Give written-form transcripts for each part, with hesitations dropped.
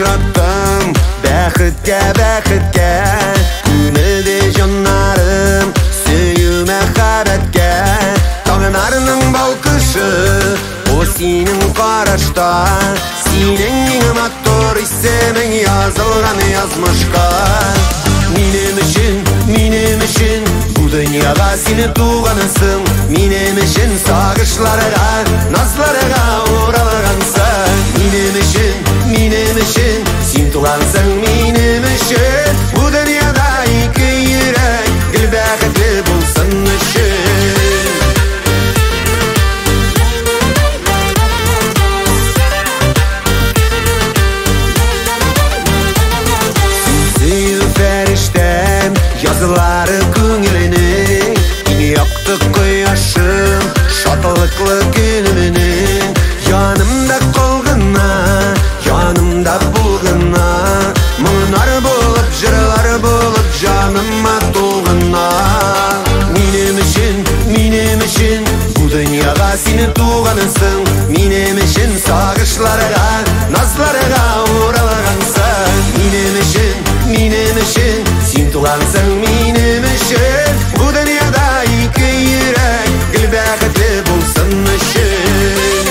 ұшыраттым бәхітке көңілде жанарым сүйу мәхаббәтке таңынарының балқышы о сенің қарашта сенің ең матур исемің yazылған язмышқа менің үшін бұл дүнияға сені туғанысың менің үшін сағынышларға назларға оралғансың менің үшін сен туғансың менің үшін бұл дүнияда екі жүрек гүл бақытлы болсын үшін Yazıları көңілінің Ене яқты құяшым Шатылықлы күнімінің Янымда қолғына Янымда болғына Мұңар болып, жырлар болып Жаныма толғына Менің үшін Бұл дүнияға сені туғанысың Менің үшін сағынышларға назларға оралғансың Менің үшін сен туғансың менің үшін бұл дүнияда екі жүрек гүл бақытлы болсын үшін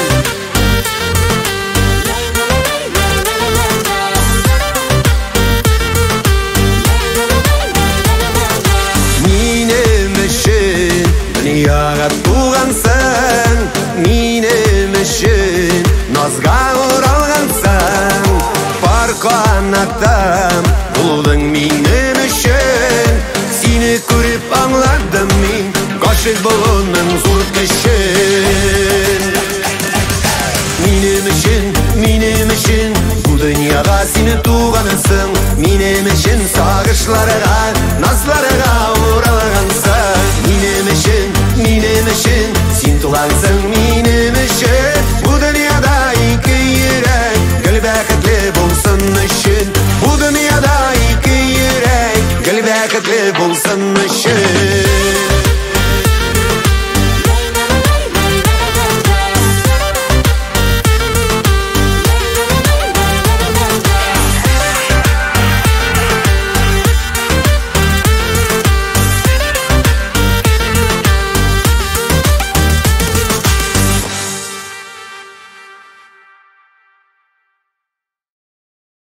менің үшін дүнияға туғансың менің үшін назға оралғансың бар қанатым болдың менің үшін сені көріп аңладым мен ғашық болуның зор күшін менің үшін бұл дүнияға сені туғанысың менің үшін сағынышларға назларға оралғансың менің үшін сен туғансың менің үшін бұл дүнияда екі жүрек гүл бақытлы болсын үшін бұл дүнияда екі жүрек гүл бақытлы болсын үшін